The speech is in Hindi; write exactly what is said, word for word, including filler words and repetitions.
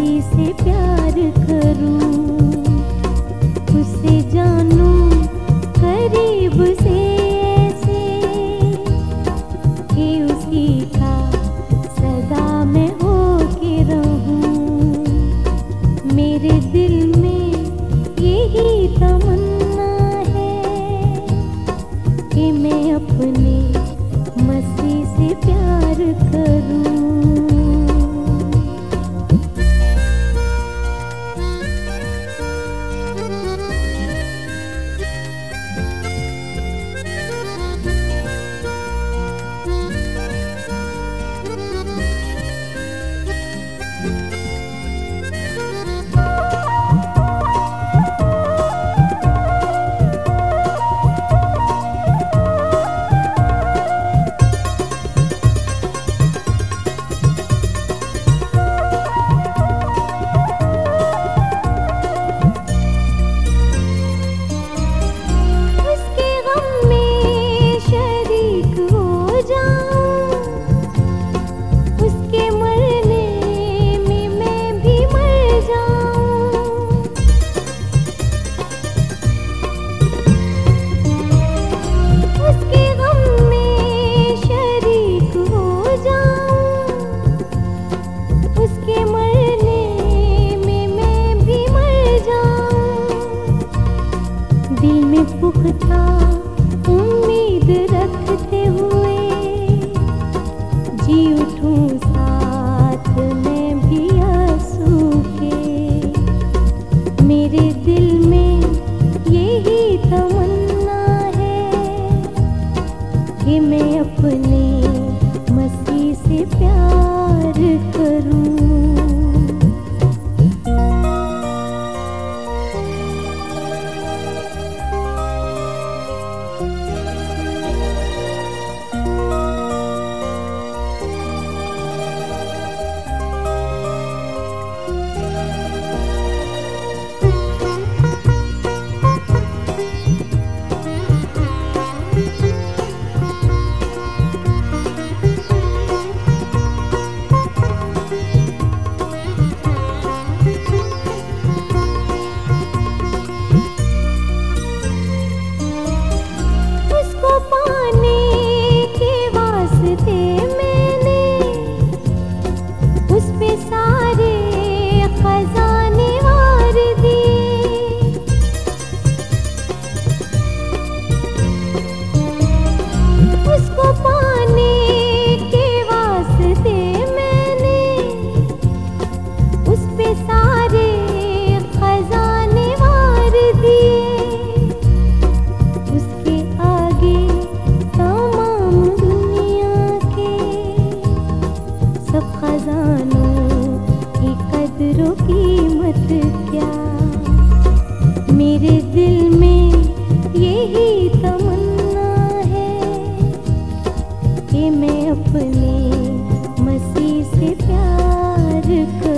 मसीह से प्यार करूं, उसे जानूं करीब से ऐसे कि उसी का सदा मैं होके रहूं। मेरे दिल में यही तमन्ना है कि मैं अपने मसीह से प्यार करूं। दिल में पुख्ता उम्मीद रखते हुए जी उठूं साथ में भी आंसू के। मेरे दिल में यही तमन्ना है कि मैं अपने मसीह से प्यार करूं। कीमत क्या, मेरे दिल में यही तमन्ना है कि मैं अपने मसीह से प्यार करूं।